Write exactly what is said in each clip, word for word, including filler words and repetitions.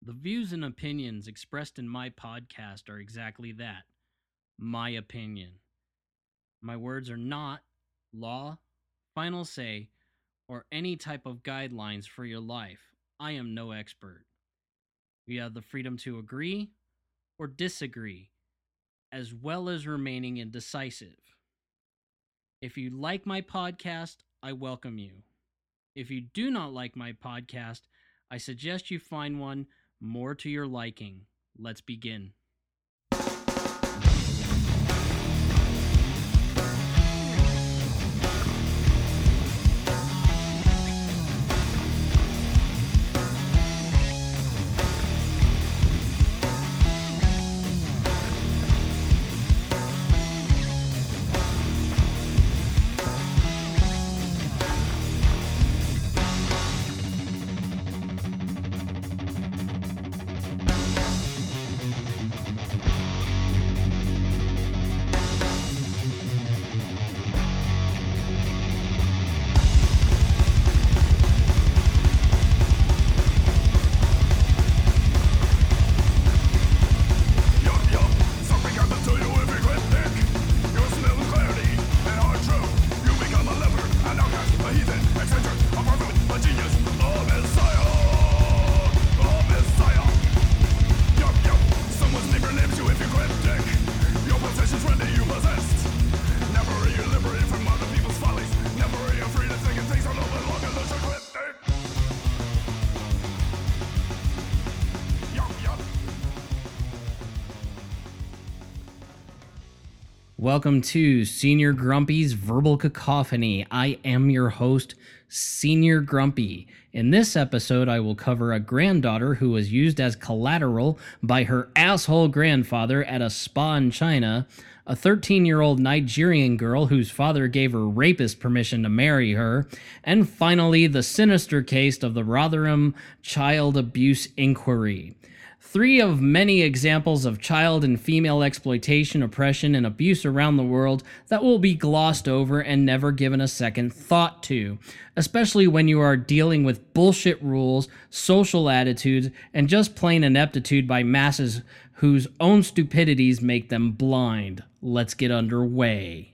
The views and opinions expressed in my podcast are exactly that, my opinion. My words are not law, final say, or any type of guidelines for your life. I am no expert. You have the freedom to agree or disagree, as well as remaining indecisive. If you like my podcast, I welcome you. If you do not like my podcast, I suggest you find one more to your liking. Let's begin. Welcome to Senior Grumpy's Verbal Cacophony. I am your host, Senior Grumpy. In this episode, I will cover a granddaughter who was used as collateral by her asshole grandfather at a spa in China, a thirteen-year-old Nigerian girl whose father gave her rapist permission to marry her, and finally, the sinister case of the Rotherham Child Abuse Inquiry. Three of many examples of child and female exploitation, oppression, and abuse around the world that will be glossed over and never given a second thought to, especially when you are dealing with bullshit rules, social attitudes, and just plain ineptitude by masses whose own stupidities make them blind. Let's get underway.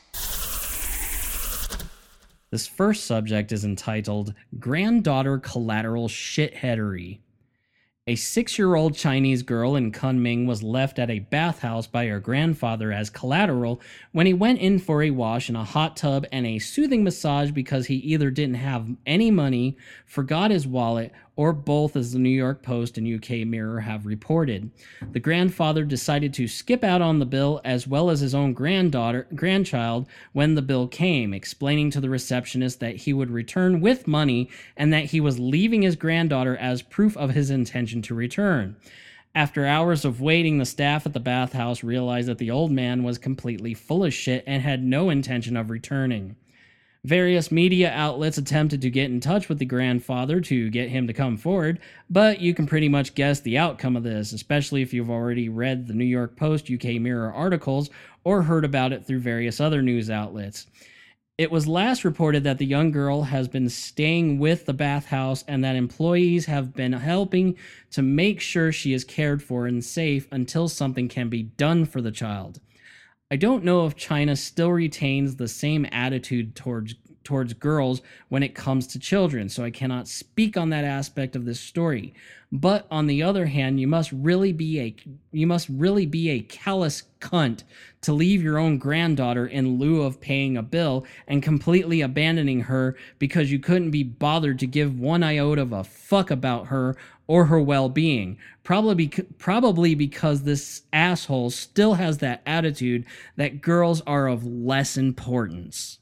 This first subject is entitled Granddaughter Collateral Shitheadery. A six-year-old Chinese girl in Kunming was left at a bathhouse by her grandfather as collateral when he went in for a wash in a hot tub and a soothing massage because he either didn't have any money, forgot his wallet, or both, as the New York Post and U K Mirror have reported. The grandfather decided to skip out on the bill as well as his own granddaughter, grandchild when the bill came, explaining to the receptionist that he would return with money and that he was leaving his granddaughter as proof of his intention to return. After hours of waiting, the staff at the bathhouse realized that the old man was completely full of shit and had no intention of returning. Various media outlets attempted to get in touch with the grandfather to get him to come forward, but you can pretty much guess the outcome of this, especially if you've already read the New York Post, U K Mirror articles, or heard about it through various other news outlets. It was last reported that the young girl has been staying with the bathhouse and that employees have been helping to make sure she is cared for and safe until something can be done for the child. I don't know if China still retains the same attitude towards towards girls when it comes to children, so I cannot speak on that aspect of this story. But on the other hand, you must really be a you must really be a callous cunt to leave your own granddaughter in lieu of paying a bill and completely abandoning her because you couldn't be bothered to give one iota of a fuck about her or her well-being. Probably, probably because this asshole still has that attitude that girls are of less importance.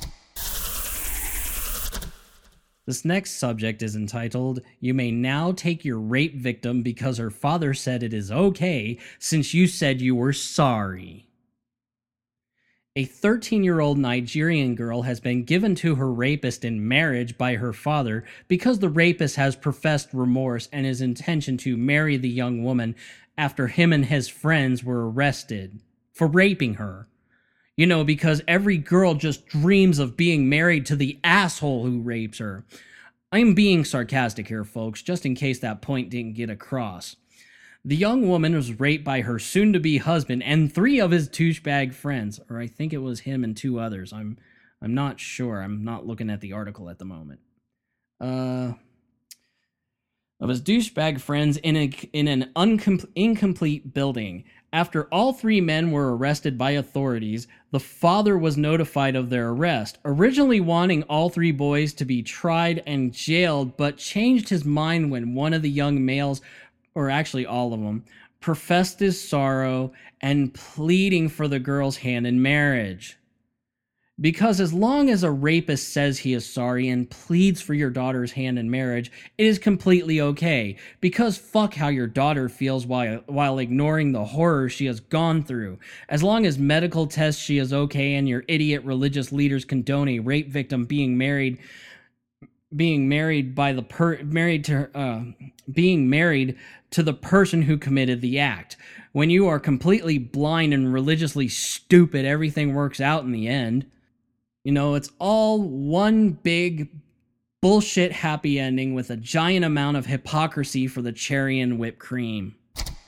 This next subject is entitled, You May Now Take Your Rape Victim Because Her Father Said It Is Okay Since You Said You Were Sorry. A thirteen-year-old Nigerian girl has been given to her rapist in marriage by her father because the rapist has professed remorse and his intention to marry the young woman after him and his friends were arrested for raping her. You know, because every girl just dreams of being married to the asshole who rapes her. I'm being sarcastic here, folks, just in case that point didn't get across. The young woman was raped by her soon-to-be husband and three of his douchebag friends, or I think it was him and two others. I'm I'm not sure. I'm not looking at the article at the moment. Uh, of his douchebag friends in a in an uncom- incomplete building. After all three men were arrested by authorities, the father was notified of their arrest, originally wanting all three boys to be tried and jailed, but changed his mind when one of the young males, or actually all of them, professed his sorrow and pleading for the girl's hand in marriage. Because as long as a rapist says he is sorry and pleads for your daughter's hand in marriage, it is completely okay. Because fuck how your daughter feels while while ignoring the horror she has gone through. As long as medical tests she is okay and your idiot religious leaders condone a rape victim being married being married by the per married to uh being married to the person who committed the act. When you are completely blind and religiously stupid, everything works out in the end. You know, it's all one big bullshit happy ending with a giant amount of hypocrisy for the cherry and whipped cream.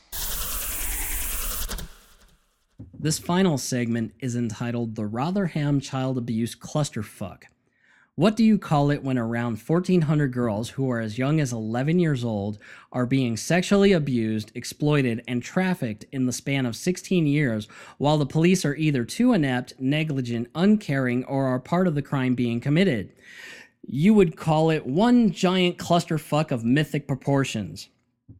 This final segment is entitled The Rotherham Child Abuse Clusterfuck. What do you call it when around fourteen hundred girls who are as young as eleven years old are being sexually abused, exploited, and trafficked in the span of sixteen years, while the police are either too inept, negligent, uncaring, or are part of the crime being committed? You would call it one giant clusterfuck of mythic proportions.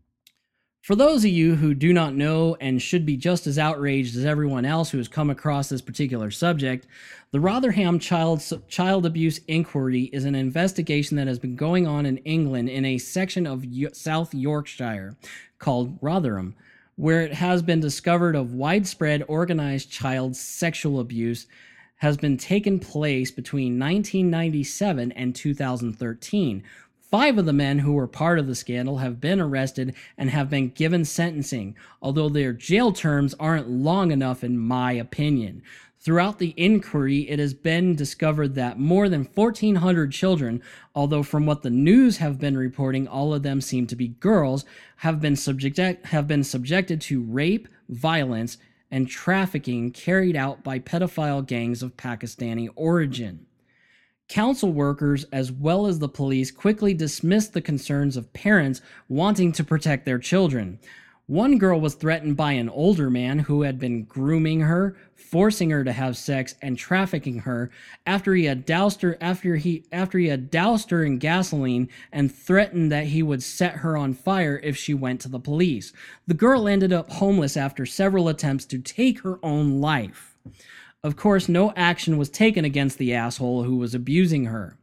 For those of you who do not know and should be just as outraged as everyone else who has come across this particular subject, the Rotherham Child, Child Abuse Inquiry is an investigation that has been going on in England in a section of South Yorkshire called Rotherham, where it has been discovered of widespread organized child sexual abuse has been taken place between nineteen ninety-seven and two thousand thirteen. Five of the men who were part of the scandal have been arrested and have been given sentencing, although their jail terms aren't long enough in my opinion. Throughout the inquiry, it has been discovered that more than fourteen hundred children, although from what the news have been reporting, all of them seem to be girls, have been subject have been subjected to rape, violence, and trafficking carried out by pedophile gangs of Pakistani origin. Council workers, as well as the police, quickly dismissed the concerns of parents wanting to protect their children. One girl was threatened by an older man who had been grooming her, forcing her to have sex, and trafficking her after he had doused her after he after he had doused her in gasoline and threatened that he would set her on fire if she went to the police. The girl ended up homeless after several attempts to take her own life. Of course, no action was taken against the asshole who was abusing her.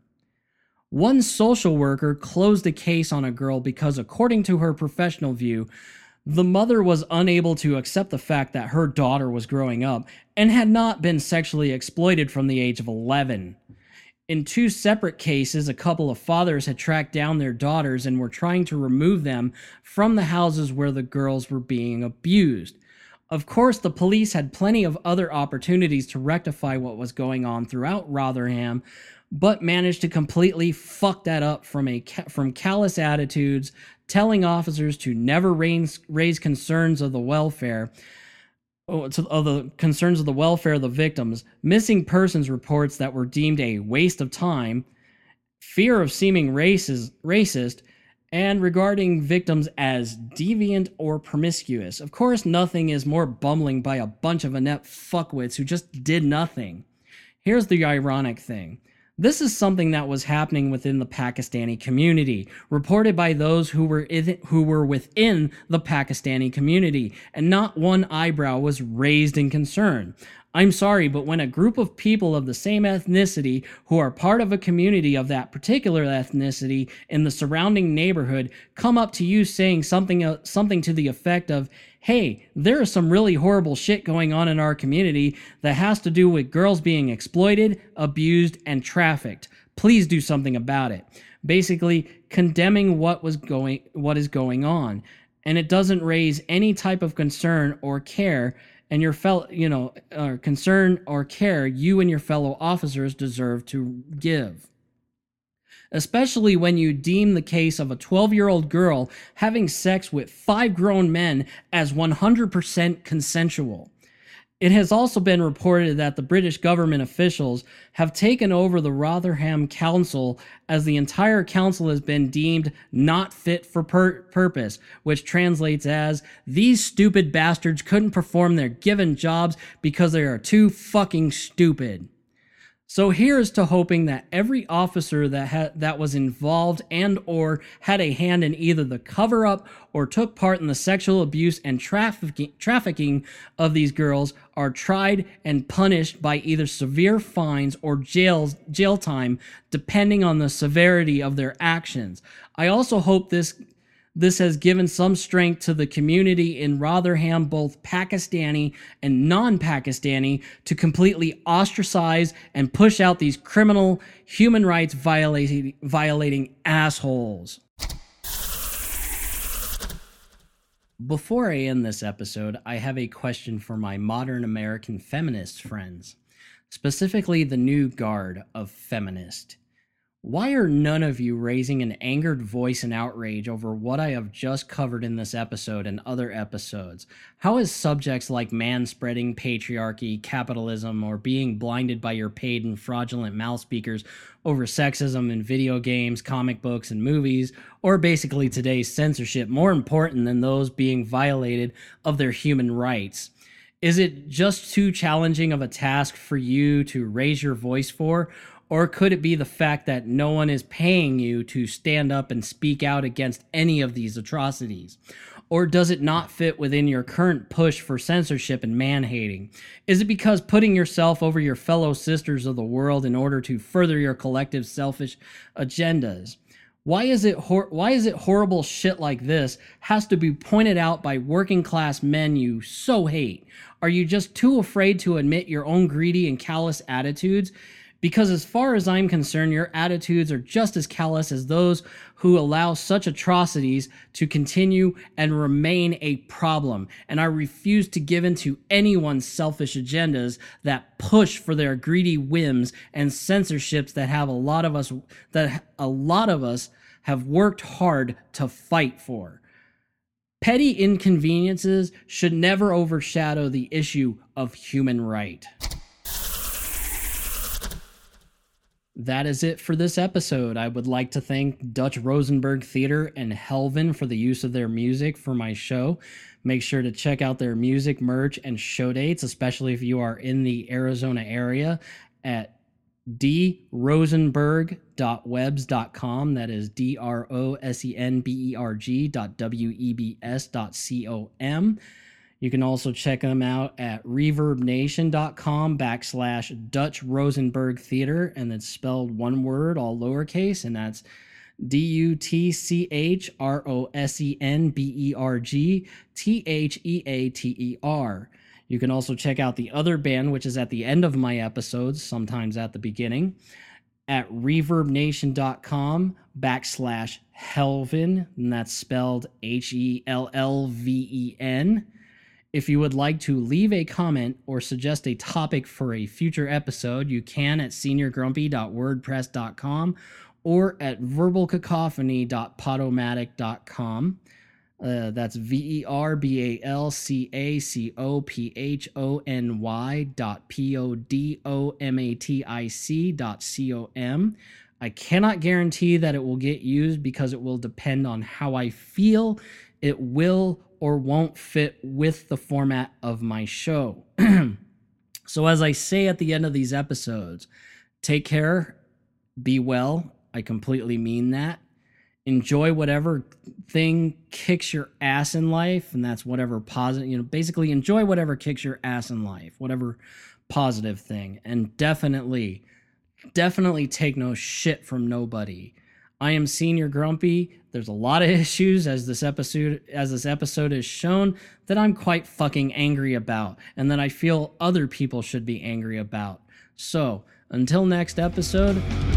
One social worker closed a case on a girl because, according to her professional view, the mother was unable to accept the fact that her daughter was growing up and had not been sexually exploited from the age of eleven. In two separate cases, a couple of fathers had tracked down their daughters and were trying to remove them from the houses where the girls were being abused. Of course, the police had plenty of other opportunities to rectify what was going on throughout Rotherham, but managed to completely fuck that up from a from callous attitudes, telling officers to never raise, raise concerns of the welfare oh, to, of the concerns of the welfare of the victims, missing persons reports that were deemed a waste of time, fear of seeming racist, racist, and regarding victims as deviant or promiscuous. Of course, nothing is more bumbling by a bunch of inept fuckwits who just did nothing. Here's the ironic thing. This is something that was happening within the Pakistani community, reported by those who were in, who were within the Pakistani community, and not one eyebrow was raised in concern. I'm sorry, but when a group of people of the same ethnicity who are part of a community of that particular ethnicity in the surrounding neighborhood come up to you saying something uh, something to the effect of, hey, there is some really horrible shit going on in our community that has to do with girls being exploited, abused, and trafficked. Please do something about it. Basically, condemning what was going what is going on. And it doesn't raise any type of concern or care, and your fellow, you know, uh, concern or care you and your fellow officers deserve to give. especially when you deem the case of a twelve-year-old girl having sex with five grown men as one hundred percent consensual. It has also been reported that the British government officials have taken over the Rotherham Council, as the entire council has been deemed not fit for pur- purpose, which translates as, these stupid bastards couldn't perform their given jobs because they are too fucking stupid. So here's to hoping that every officer that ha- that was involved and or had a hand in either the cover-up or took part in the sexual abuse and trafficking, trafficking of these girls are tried and punished by either severe fines or jails, jail time, depending on the severity of their actions. I also hope this This has given some strength to the community in Rotherham, both Pakistani and non-Pakistani, to completely ostracize and push out these criminal, human rights violating, violating assholes. Before I end this episode, I have a question for my modern American feminist friends, specifically the new guard of feminist. Why are none of you raising an angered voice in outrage over what I have just covered in this episode and other episodes? How is subjects like manspreading, patriarchy, capitalism, or being blinded by your paid and fraudulent mouth speakers over sexism in video games, comic books, and movies, or basically today's censorship, more important than those being violated of their human rights? Is it just too challenging of a task for you to raise your voice for? Or could it be the fact that no one is paying you to stand up and speak out against any of these atrocities? Or does it not fit within your current push for censorship and man-hating? Is it because putting yourself over your fellow sisters of the world in order to further your collective selfish agendas? Why is it hor- why is it horrible shit like this has to be pointed out by working class men you so hate? Are you just too afraid to admit your own greedy and callous attitudes? Because as far as I'm concerned, your attitudes are just as callous as those who allow such atrocities to continue and remain a problem. And I refuse to give in to anyone's selfish agendas that push for their greedy whims and censorships that have a lot of us that a lot of us have worked hard to fight for. Petty inconveniences should never overshadow the issue of human right. That is it for this episode. I would like to thank Dutch Rosenberg Theater and Helvin for the use of their music for my show. Make sure to check out their music, merch, and show dates, especially if you are in the Arizona area, at d rosenberg dot webs dot com. That is D R O S E N B E R G dot W E B S dot C O M. You can also check them out at reverbnation.com backslash Dutch Rosenberg Theater, and it's spelled one word, all lowercase, and that's D U T C H R O S E N B E R G T H E A T E R. You can also check out the other band, which is at the end of my episodes, sometimes at the beginning, at reverbnation.com backslash Helven, and that's spelled H E L L V E N. If you would like to leave a comment or suggest a topic for a future episode, you can at senior grumpy dot wordpress dot com or at verbal cacophony dot podomatic dot com. Uh, that's V E R B A L C A C O P H O N Y dot P O D O M A T I C dot C O M. I cannot guarantee that it will get used because it will depend on how I feel it will or won't fit with the format of my show. So as I say at the end of these episodes, take care, be well. I completely mean that. Enjoy whatever thing kicks your ass in life, and that's whatever positive, you know, basically enjoy whatever kicks your ass in life, whatever positive thing. And definitely, definitely take no shit from nobody. I am Senior Grumpy. There's a lot of issues, as this episode as this episode is shown, that I'm quite fucking angry about, and that I feel other people should be angry about. So, until next episode,